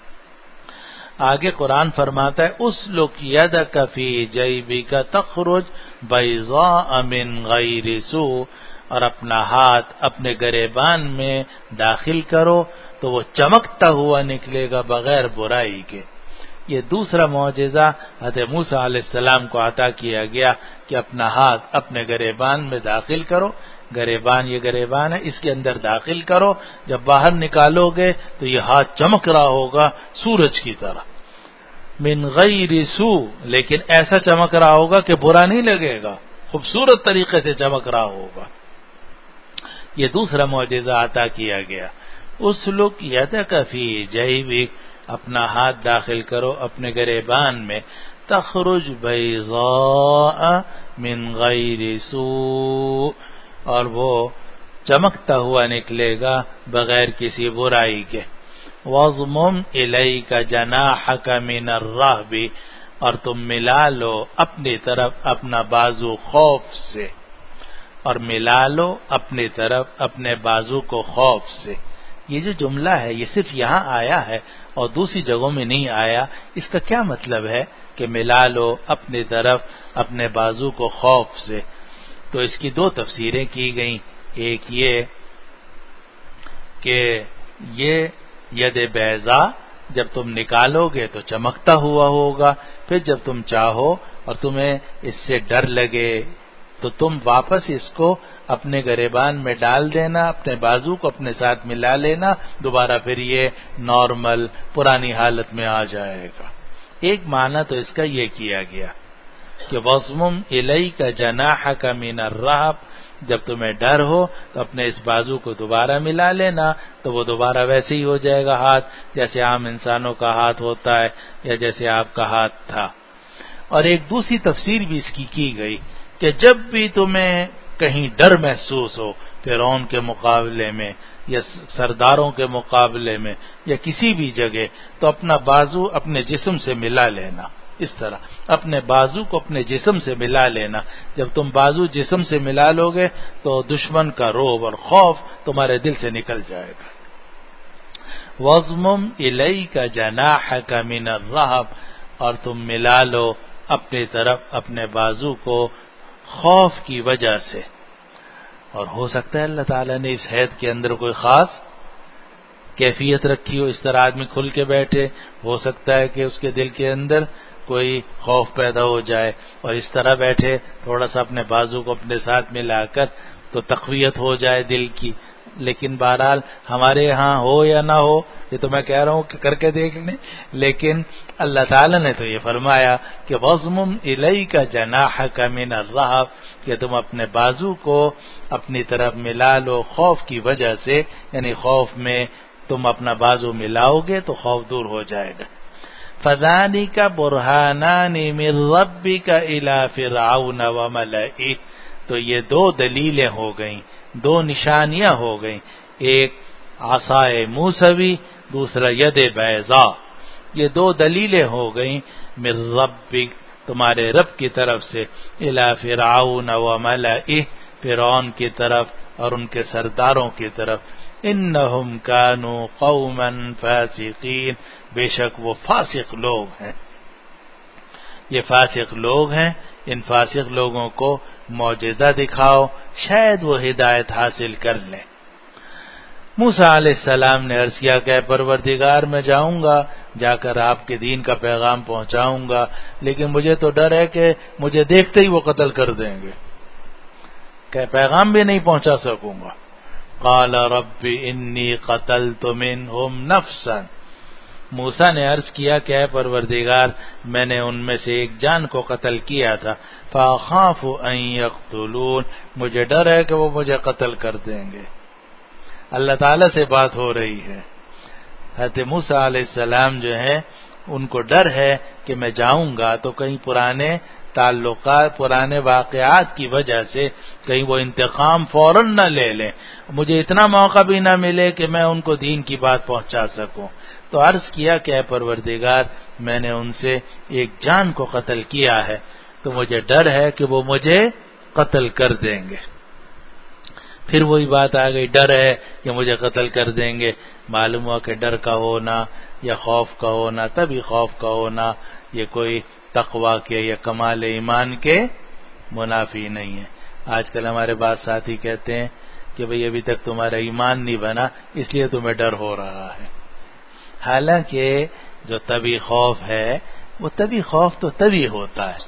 آگے قرآن فرماتا ہے اسلک یدک فی جیبک تخرج بیضاء من غیر سوء، اور اپنا ہاتھ اپنے گریبان میں داخل کرو تو وہ چمکتا ہوا نکلے گا بغیر برائی کے. یہ دوسرا معجزہ حضرت موسیٰ علیہ السلام کو عطا کیا گیا کہ اپنا ہاتھ اپنے گریبان میں داخل کرو. گریبان، یہ گریبان ہے، اس کے اندر داخل کرو، جب باہر نکالو گے تو یہ ہاتھ چمک رہا ہوگا سورج کی طرح. من غیر سوء، لیکن ایسا چمک رہا ہوگا کہ برا نہیں لگے گا، خوبصورت طریقے سے چمک رہا ہوگا. یہ دوسرا معجزہ عطا کیا گیا. اسلک یدک فی جیبک، اپنا ہاتھ داخل کرو اپنے گریبان میں، تخرج بیضاء من غیر سوء، اور وہ چمکتا ہوا نکلے گا بغیر کسی برائی کے. وَاضْمُمْ إِلَيْكَ جَنَاحَكَ مِنَ الرَّهْبِ، اور تم ملا لو اپنی طرف اپنا بازو خوف سے، اور ملا لو اپنی طرف اپنے بازو کو خوف سے. یہ جو جملہ ہے یہ صرف یہاں آیا ہے اور دوسری جگہوں میں نہیں آیا. اس کا کیا مطلب ہے کہ ملا لو اپنی طرف اپنے بازو کو خوف سے؟ تو اس کی دو تفسیریں کی گئیں. ایک یہ کہ یہ ید بیضا جب تم نکالو گے تو چمکتا ہوا ہوگا، پھر جب تم چاہو اور تمہیں اس سے ڈر لگے تو تم واپس اس کو اپنے گریبان میں ڈال دینا، اپنے بازو کو اپنے ساتھ ملا لینا، دوبارہ پھر یہ نارمل پرانی حالت میں آ جائے گا. ایک معنی تو اس کا یہ کیا گیا کہ وَاضْمُمْ إِلَيْكَ جَنَاحَكَ مِنَ الرَّهْبِ، جب تمہیں ڈر ہو تو اپنے اس بازو کو دوبارہ ملا لینا تو وہ دوبارہ ویسے ہی ہو جائے گا ہاتھ جیسے عام انسانوں کا ہاتھ ہوتا ہے یا جیسے آپ کا ہاتھ تھا. اور ایک دوسری تفسیر بھی اس کی گئی کہ جب بھی تمہیں کہیں ڈر محسوس ہو فرعون کے مقابلے میں یا سرداروں کے مقابلے میں یا کسی بھی جگہ، تو اپنا بازو اپنے جسم سے ملا لینا، اس طرح اپنے بازو کو اپنے جسم سے ملا لینا۔ جب تم بازو جسم سے ملا لو گے تو دشمن کا رعب اور خوف تمہارے دل سے نکل جائے گا۔ وَاضْمُمْ إِلَيْكَ جَنَاحَكَ مِنَ الرَّهْبِ، اور تم ملا لو اپنی طرف اپنے بازو کو خوف کی وجہ سے۔ اور ہو سکتا ہے اللہ تعالیٰ نے اس حید کے اندر کوئی خاص کیفیت رکھی ہو، اس طرح آدمی کھل کے بیٹھے، ہو سکتا ہے کہ اس کے دل کے اندر کوئی خوف پیدا ہو جائے اور اس طرح بیٹھے، تھوڑا سا اپنے بازو کو اپنے ساتھ ملا کر تو تقویت ہو جائے دل کی۔ لیکن بہرحال ہمارے ہاں ہو یا نہ ہو، یہ تو میں کہہ رہا ہوں کہ کر کے دیکھ لیں، لیکن اللہ تعالیٰ نے تو یہ فرمایا کہ وَاضْمُمْ إِلَيْكَ جَنَاحَكَ مِنَ الرَّهْبِ، کہ تم اپنے بازو کو اپنی طرف ملا لو خوف کی وجہ سے، یعنی خوف میں تم اپنا بازو ملاؤ گے تو خوف دور ہو جائے گا۔ فَذَلِكَ بُرْهَانَانِ مِنْ رَبِّكَ إِلَى فِرْعَوْنَ وَمَلَئِهِ، تو یہ دو دلیلیں ہو گئیں، دو نشانیاں ہو گئیں، ایک عصائے موسوی، دوسرا ید بیضاء، یہ دو دلیلیں ہو گئیں من ربک، تمہارے رب کی طرف سے، الی فرعون وملئہ، فرعون کی طرف اور ان کے سرداروں کی طرف، انہم کانوا قوما فاسقین، بے شک وہ فاسق لوگ ہیں، یہ فاسق لوگ ہیں، ان فاسق لوگوں کو معجزہ دکھاؤ، شاید وہ ہدایت حاصل کر لیں۔ موسیٰ علیہ السلام نے عرض کیا کہ پروردگار میں جاؤں گا، جا کر آپ کے دین کا پیغام پہنچاؤں گا، لیکن مجھے تو ڈر ہے کہ مجھے دیکھتے ہی وہ قتل کر دیں گے، کہ پیغام بھی نہیں پہنچا سکوں گا۔ قال رب انی قتلت منہم نفسا، موسیٰ نے عرض کیا کہ اے پروردگار میں نے ان میں سے ایک جان کو قتل کیا تھا، فاخاف ان یقتلون، مجھے ڈر ہے کہ وہ مجھے قتل کر دیں گے۔ اللہ تعالیٰ سے بات ہو رہی ہے، حضرت موسیٰ علیہ السلام جو ہے ان کو ڈر ہے کہ میں جاؤں گا تو کہیں پرانے تعلقات، پرانے واقعات کی وجہ سے کہیں وہ انتقام فوراً نہ لے لیں، مجھے اتنا موقع بھی نہ ملے کہ میں ان کو دین کی بات پہنچا سکوں۔ تو عرض کیا کہ اے پروردگار میں نے ان سے ایک جان کو قتل کیا ہے، تو مجھے ڈر ہے کہ وہ مجھے قتل کر دیں گے۔ پھر وہی بات آ گئی، ڈر ہے کہ مجھے قتل کر دیں گے، معلوم ہوا کہ ڈر کا ہونا یا خوف کا ہونا، تبھی خوف کا ہونا یہ کوئی تقوی کے یا کمال ایمان کے منافی نہیں ہے۔ آج کل ہمارے بعض ساتھی کہتے ہیں کہ بھئی ابھی تک تمہارا ایمان نہیں بنا اس لیے تمہیں ڈر ہو رہا ہے، حالانکہ جو طبی خوف ہے وہ طبی خوف تو طبی ہوتا ہے،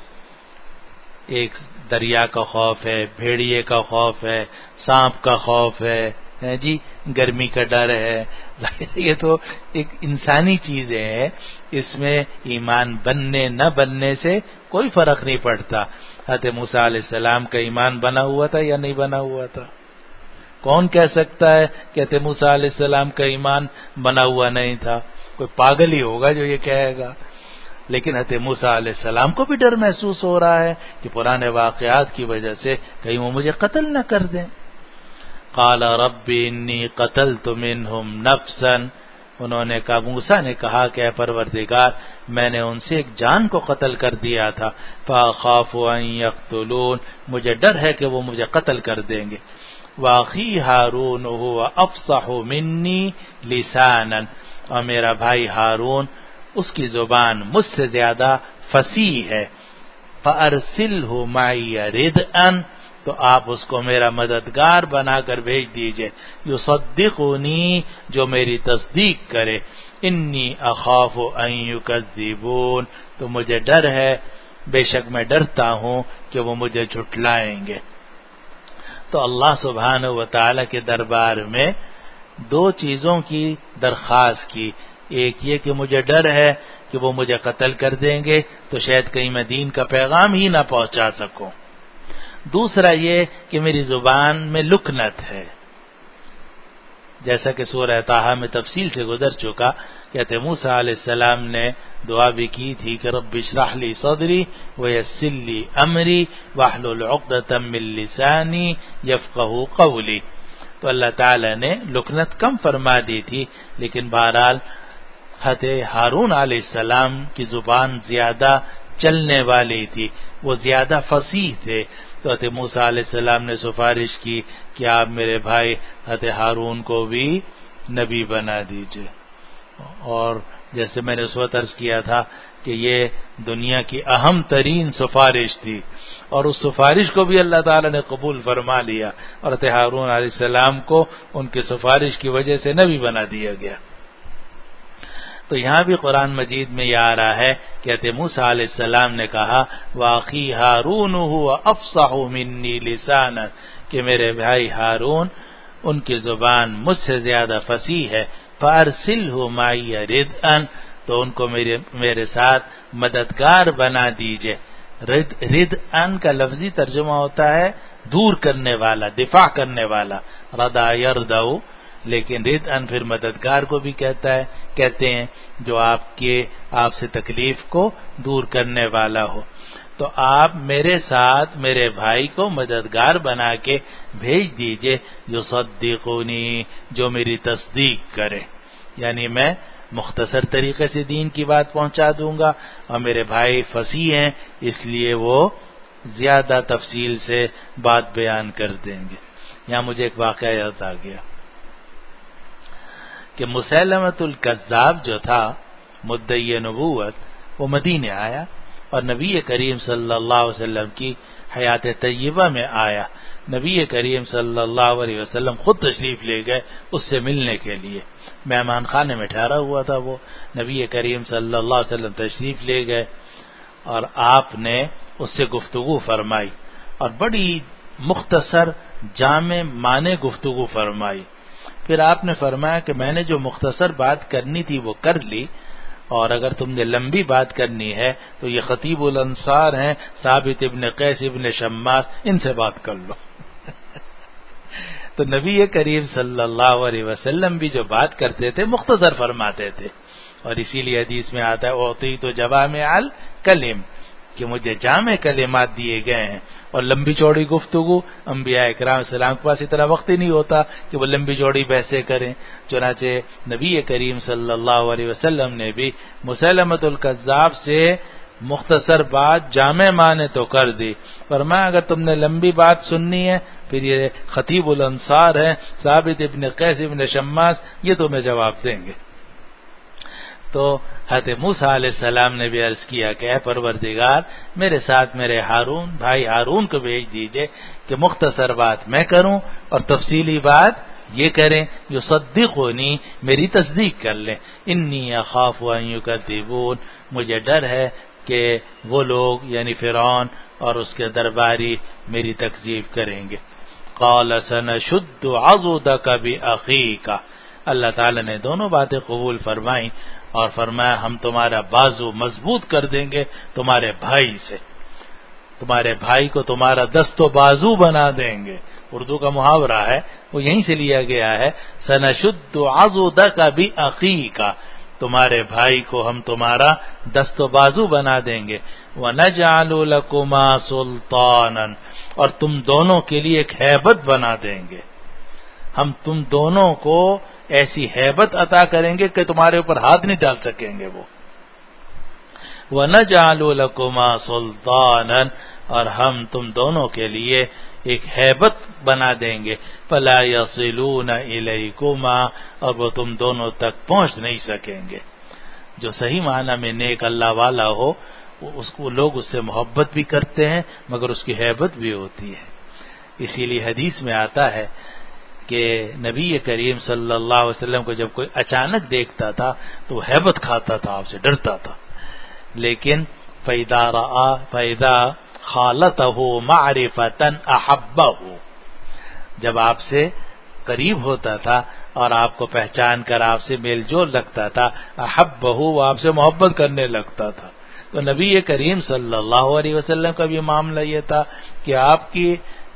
ایک دریا کا خوف ہے، بھیڑیے کا خوف ہے، سانپ کا خوف ہے جی، گرمی کا ڈر ہے، یہ تو ایک انسانی چیزیں ہیں، اس میں ایمان بننے نہ بننے سے کوئی فرق نہیں پڑتا۔ حضرت موسیٰ علیہ السلام کا ایمان بنا ہوا تھا یا نہیں بنا ہوا تھا؟ کون کہہ سکتا ہے کہ حضرت موسیٰ علیہ السلام کا ایمان بنا ہوا نہیں تھا؟ کوئی پاگل ہی ہوگا جو یہ کہے گا۔ لیکن حضرت موسیٰ علیہ السلام کو بھی ڈر محسوس ہو رہا ہے کہ پرانے واقعات کی وجہ سے کہیں وہ مجھے قتل نہ کر دیں۔ قال رب انی قتلت منہم نفسا، انہوں نے کہا، موسیٰ نے کہا کہ اے پروردگار میں نے ان سے ایک جان کو قتل کر دیا تھا، فاخاف ان یقتلون، مجھے ڈر ہے کہ وہ مجھے قتل کر دیں گے۔ واخی ہارون هو افصح منی لسانا، اور میرا بھائی ہارون اس کی زبان مجھ سے زیادہ فصیح ہے، فارسلہ معی ردءا، تو آپ اس کو میرا مددگار بنا کر بھیج دیجئے، یصدقنی، جو میری تصدیق کرے، انی اخاف ان یکذبون، تو مجھے ڈر ہے، بے شک میں ڈرتا ہوں کہ وہ مجھے جھٹلائیں گے۔ تو اللہ سبحانہ و تعالی کے دربار میں دو چیزوں کی درخواست کی، ایک یہ کہ مجھے ڈر ہے کہ وہ مجھے قتل کر دیں گے تو شاید کہیں میں دین کا پیغام ہی نہ پہنچا سکوں، دوسرا یہ کہ میری زبان میں لکنت ہے، جیسا کہ سورہ طٰہٰ میں تفصیل سے گزر چکا کہ موسیٰ علیہ السلام نے دعا بھی کی تھی کہ رب اشرح لی صدری ویسر لی امری واحلل عقدۃ من لسانی یفقہوا قولی. تو اللہ تعالی نے لکنت کم فرما دی تھی، لیکن بہرحال حضرت ہارون علیہ السلام کی زبان زیادہ چلنے والی تھی، وہ زیادہ فصیح تھے. تو حضرت موسیٰ علیہ السلام نے سفارش کی کہ آپ میرے بھائی حضرت ہارون کو بھی نبی بنا دیجئے. اور جیسے میں نے اس وقت عرض کیا تھا کہ یہ دنیا کی اہم ترین سفارش تھی، اور اس سفارش کو بھی اللہ تعالی نے قبول فرما لیا، اور حضرت ہارون علیہ السلام کو ان کی سفارش کی وجہ سے نبی بنا دیا گیا. تو یہاں بھی قرآن مجید میں یہ آ رہا ہے کہ حضرت موسیٰ علیہ السلام نے کہا وَأَخِي هَارُونُ هُوَ أَفْصَحُ مِنِّي لِسَانًا، کہ میرے بھائی ہارون ان کی زبان مجھ سے زیادہ فصیح ہے. فَأَرْسِلْهُ مَعِيَ رِدْءًا، تو ان کو میرے ساتھ مددگار بنا دیجئے. ردءً کا لفظی ترجمہ ہوتا ہے دور کرنے والا، دفاع کرنے والا، ردا یردع، لیکن ردءً پھر مددگار کو بھی کہتے ہیں جو آپ سے تکلیف کو دور کرنے والا ہو. تو آپ میرے ساتھ میرے بھائی کو مددگار بنا کے بھیج دیجئے، یصدقونی، جو میری تصدیق کرے. یعنی میں مختصر طریقے سے دین کی بات پہنچا دوں گا، اور میرے بھائی فصیح ہیں اس لیے وہ زیادہ تفصیل سے بات بیان کر دیں گے. یہاں مجھے ایک واقعہ یاد آ گیا کہ مسیلمۃ الکذاب جو تھا مدعی نبوت، وہ مدینے آیا اور نبی کریم صلی اللہ علیہ وسلم کی حیات طیبہ میں آیا. نبی کریم صلی اللہ علیہ وسلم خود تشریف لے گئے اس سے ملنے کے لیے. مہمان خانے میں ٹھہرا ہوا تھا وہ، نبی کریم صلی اللہ علیہ وسلم تشریف لے گئے اور آپ نے اس سے گفتگو فرمائی، اور بڑی مختصر جامع معنی گفتگو فرمائی. پھر آپ نے فرمایا کہ میں نے جو مختصر بات کرنی تھی وہ کر لی، اور اگر تم نے لمبی بات کرنی ہے تو یہ خطیب الانصار ہیں ثابت ابن قیس ابن شماس، ان سے بات کر لو. تو نبی کریم صلی اللہ علیہ وسلم بھی جو بات کرتے تھے مختصر فرماتے تھے، اور اسی لیے حدیث میں آتا ہے اعطیت جوامع الکلم، کہ مجھے جامع کلمات دیے گئے ہیں. اور لمبی چوڑی گفتگو انبیاء اکرام السلام کے پاس اتنا وقت ہی نہیں ہوتا کہ وہ لمبی چوڑی بحثیں کریں. چنانچہ نبی کریم صلی اللہ علیہ وسلم نے بھی مسیلمۃ الکذاب سے مختصر بات جامع معنی تو کر دی، فرمایا اگر تم نے لمبی بات سننی ہے پھر یہ خطیب الانصار ہیں ثابت ابن قیس ابن شماس، یہ تمہیں جواب دیں گے. تو حضرت موسیٰ علیہ السلام نے بھی عرض کیا کہ اے پروردگار میرے ساتھ میرے بھائی ہارون کو بھیج دیجئے کہ مختصر بات میں کروں اور تفصیلی بات یہ کریں، یصدقونی، میری تصدیق کر لیں. انی اخاف ان یکذبون، مجھے ڈر ہے کہ وہ لوگ یعنی فرعون اور اس کے درباری میری تکذیب کریں گے. قال سنشد عضدک باخیک، اللہ تعالی نے دونوں باتیں قبول فرمائیں اور فرمایا ہم تمہارا بازو مضبوط کر دیں گے تمہارے بھائی سے، تمہارے بھائی کو تمہارا دست و بازو بنا دیں گے. اردو کا محاورہ ہے وہ یہیں سے لیا گیا ہے، سنشد عضدک باخیک، تمہارے بھائی کو ہم تمہارا دست و بازو بنا دیں گے. وَنَجْعَلُ لَكُمَا سُلْطَانًا، اور تم دونوں کے لیے ایک ہیبت بنا دیں گے، ہم تم دونوں کو ایسی ہیبت عطا کریں گے کہ تمہارے اوپر ہاتھ نہیں ڈال سکیں گے وہ. وَنَجْعَلُ لَكُمَا سُلْطَانًا، اور ہم تم دونوں کے لیے ایک ہیبت بنا دیں گے. فَلَا يَصِلُونَ إِلَيْكُمَا، اور وہ تم دونوں تک پہنچ نہیں سکیں گے. جو صحیح معنی میں نیک اللہ والا ہو اس کو لوگ اس سے محبت بھی کرتے ہیں مگر اس کی ہیبت بھی ہوتی ہے. اسی لیے حدیث میں آتا ہے کہ نبی کریم صلی اللہ علیہ وسلم کو جب کوئی اچانک دیکھتا تھا تو وہ ہیبت کھاتا تھا، آپ سے ڈرتا تھا. لیکن فَإِذَا خَالَطَهُ مَعْرِفَةً أَحَبَّهُ، جب آپ سے قریب ہوتا تھا اور آپ کو پہچان کر آپ سے میل جول رکھتا تھا، أَحَبَّهُ، وہ آپ سے محبت کرنے لگتا تھا. تو نبی کریم صلی اللہ علیہ وسلم کا بھی معاملہ یہ تھا کہ آپ کی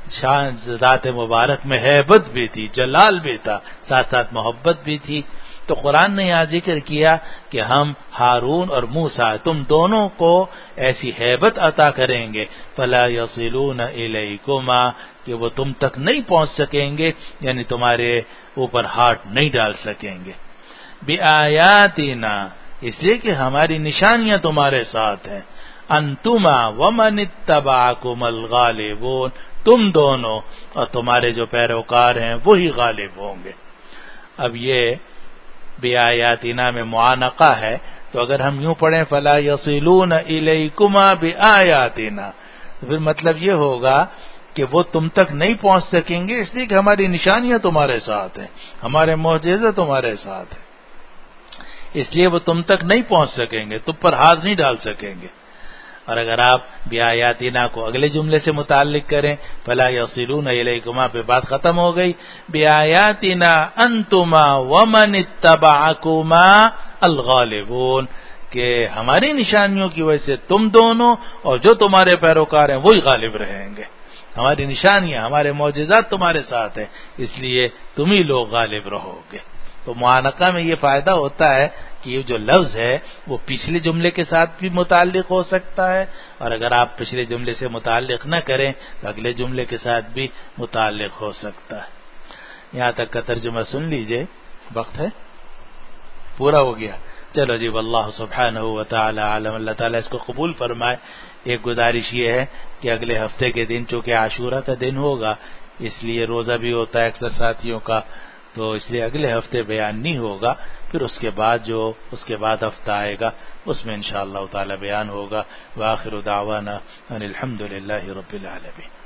شان ذات مبارک میں ہیبت بھی تھی، جلال بھی تھا، ساتھ ساتھ محبت بھی تھی. تو قرآن نے یہاں ذکر کیا کہ ہم ہارون اور موسیٰ تم دونوں کو ایسی ہیبت عطا کریں گے فلا یصلون الیکما کہ وہ تم تک نہیں پہنچ سکیں گے، یعنی تمہارے اوپر ہاتھ نہیں ڈال سکیں گے. بآیاتنا اس لیے کہ ہماری نشانیاں تمہارے ساتھ ہیں. انتما ومن اتبعکم الغالبون تم دونوں اور تمہارے جو پیروکار ہیں وہی غالب ہوں گے. اب یہ بآیاتنا میں معانقہ ہے، تو اگر ہم یوں پڑھیں فلا یصلون الیکما بآیاتنا تو پھر مطلب یہ ہوگا کہ وہ تم تک نہیں پہنچ سکیں گے اس لیے کہ ہماری نشانیاں تمہارے ساتھ ہیں، ہمارے معجزے تمہارے ساتھ ہیں، اس لیے وہ تم تک نہیں پہنچ سکیں گے، تم پر ہاتھ نہیں ڈال سکیں گے. اور اگر آپ بآیاتنا کو اگلے جملے سے متعلق کریں فلا یصلون الیکما پہ بات ختم ہو گئی. بآیاتنا انتما ومن اتبعکما الغالبون کہ ہماری نشانیوں کی وجہ سے تم دونوں اور جو تمہارے پیروکار ہیں وہی غالب رہیں گے. ہماری نشانیاں، ہمارے معجزات تمہارے ساتھ ہیں، اس لیے تم ہی لوگ غالب رہو گے. تو معانقہ میں یہ فائدہ ہوتا ہے کہ یہ جو لفظ ہے وہ پچھلے جملے کے ساتھ بھی متعلق ہو سکتا ہے، اور اگر آپ پچھلے جملے سے متعلق نہ کریں تو اگلے جملے کے ساتھ بھی متعلق ہو سکتا ہے. یہاں تک کا ترجمہ سن لیجئے. وقت ہے پورا ہو گیا. چلو جی، واللہ سبحانہ وتعالی عالم. اللہ تعالیٰ اس کو قبول فرمائے. ایک گزارش یہ ہے کہ اگلے ہفتے کے دن چونکہ عاشورہ کا دن ہوگا اس لیے روزہ بھی ہوتا ہے اکثر ساتھیوں کا، تو اس لیے اگلے ہفتے بیان نہیں ہوگا. پھر اس کے بعد ہفتہ آئے گا اس میں انشاءاللہ تعالی بیان ہوگا. وآخر دعوانا ان الحمد للہ رب العالمین.